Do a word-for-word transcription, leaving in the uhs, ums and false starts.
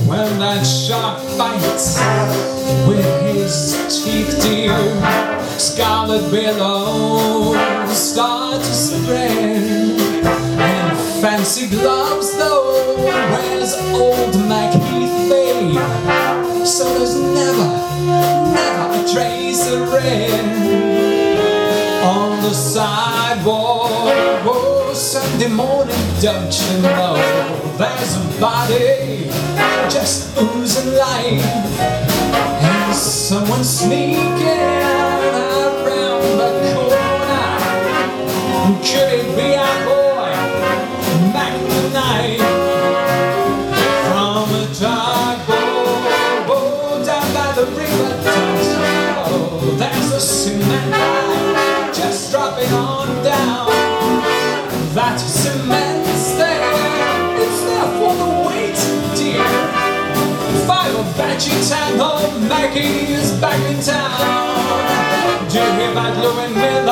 when that shark bites with his teeth, dear, scarlet billows start to spread, and fancy gloves though wears old Macheath Bay, so there's never, never a trace of red on the sidewalk. Oh, Sunday morning, don't you know, there's a body just oozing life, and someone sneaking around the corner. Could it be our boy, Mac the Knife? From a dark boat down by the river, don't you know, there's a cement line just dropping on down. That cement's there, it's there for the weight, dear. Five of Batchy Town, old Mackie is back in town. Do you hear about Lou and Mill?